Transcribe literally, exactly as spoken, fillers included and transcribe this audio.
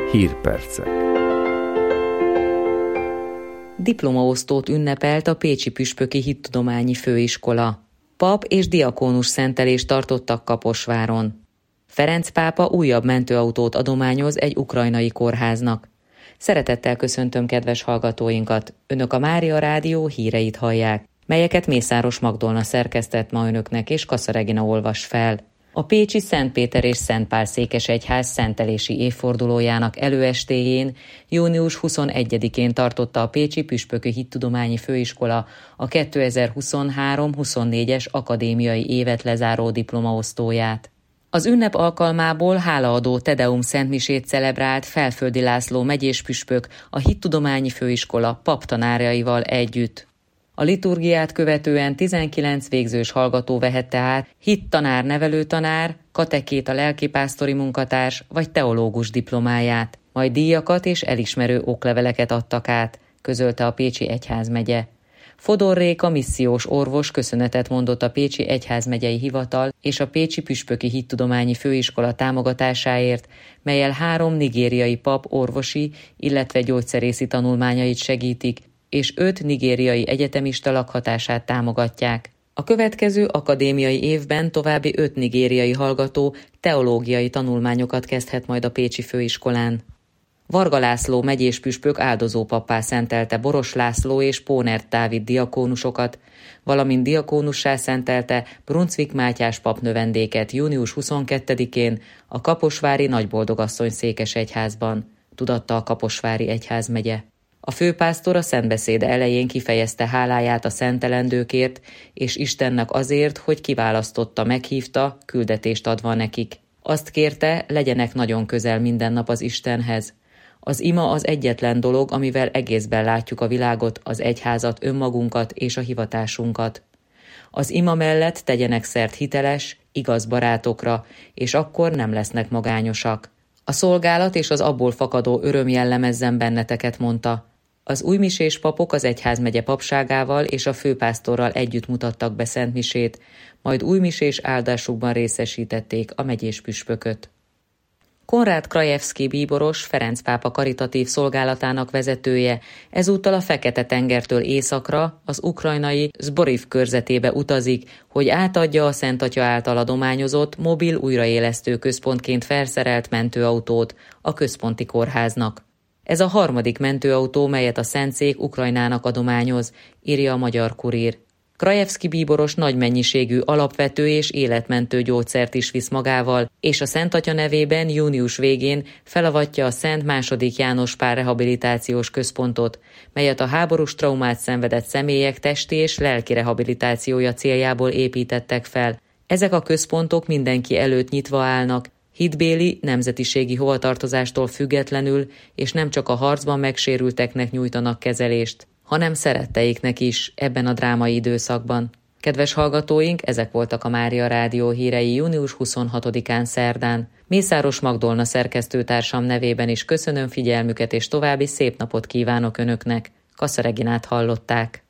Hírpercek. Diplomaosztót ünnepelt a Pécsi Püspöki Hittudományi Főiskola. Pap és diakónus szentelést tartottak Kaposváron. Ferenc pápa újabb mentőautót adományoz egy ukrajnai kórháznak. Szeretettel köszöntöm kedves hallgatóinkat! Önök a Mária Rádió híreit hallják, melyeket Mészáros Magdolna szerkesztett ma önöknek és Kassa Regina olvas fel. A pécsi Szent Péter és Szent Pál székesegyház szentelési évfordulójának előestéjén, június huszonegyedikén tartotta a Pécsi Püspöki Hittudományi Főiskola a kétezer-huszonhárom huszonnégyes akadémiai évet lezáró diplomaosztóját. Az ünnep alkalmából hálaadó Tedeum szentmisét celebrált Felföldi László megyés püspök a Hittudományi Főiskola paptanárjaival együtt. A liturgiát követően tizenkilenc végzős hallgató vehette át hittanár, nevelőtanár, katekéta, lelkipásztori munkatárs vagy teológus diplomáját, majd díjakat és elismerő okleveleket adtak át, közölte a Pécsi Egyházmegye. Fodor Réka missziós orvos köszönetet mondott a Pécsi Egyházmegyei Hivatal és a Pécsi Püspöki Hittudományi Főiskola támogatásáért, mellyel három nigériai pap orvosi, illetve gyógyszerészi tanulmányait segítik, és öt nigériai egyetemista lakhatását támogatják. A következő akadémiai évben további öt nigériai hallgató teológiai tanulmányokat kezdhet majd a Pécsi Főiskolán. Varga László megyés püspök áldozópappá szentelte Boros László és Pónert Dávid diakónusokat, valamint diakónussá szentelte Brunswick Mátyás pap növendéket június huszonkettedikén a Kaposvári Nagyboldogasszony székesegyházban, tudatta a Kaposvári Egyházmegye. A főpásztor a szentbeszéde elején kifejezte háláját a szentelendőkért, és Istennek azért, hogy kiválasztotta, meghívta, küldetést adva nekik. Azt kérte, legyenek nagyon közel minden nap az Istenhez. Az ima az egyetlen dolog, amivel egészben látjuk a világot, az egyházat, önmagunkat és a hivatásunkat. Az ima mellett tegyenek szert hiteles, igaz barátokra, és akkor nem lesznek magányosak. A szolgálat és az abból fakadó öröm jellemezzen benneteket, mondta. Az újmisés papok az egyházmegye papságával és a főpásztorral együtt mutattak be szentmisét, majd újmisés áldásukban részesítették a megyés püspököt. Konrád Krajewski bíboros, Ferenc pápa karitatív szolgálatának vezetője ezúttal a Fekete-tengertől északra, az ukrajnai Zboriv körzetébe utazik, hogy átadja a Szent Atya által adományozott mobil újraélesztő központként felszerelt mentőautót a központi kórháznak. Ez a harmadik mentőautó, melyet a Szentszék Ukrajnának adományoz, írja a Magyar Kurír. Krajewski bíboros nagy mennyiségű alapvető és életmentő gyógyszert is visz magával, és a Szent Atya nevében június végén felavatja a Szent második János Pál rehabilitációs központot, melyet a háborús traumát szenvedett személyek testi és lelki rehabilitációja céljából építettek fel. Ezek a központok mindenki előtt nyitva állnak, hitbéli, nemzetiségi hovatartozástól függetlenül, és nem csak a harcban megsérülteknek nyújtanak kezelést, hanem szeretteiknek is ebben a drámai időszakban. Kedves hallgatóink, ezek voltak a Mária Rádió hírei június huszonhatodikán szerdán. Mészáros Magdolna szerkesztőtársam nevében is köszönöm figyelmüket, és további szép napot kívánok Önöknek. Kassa Reginát hallották.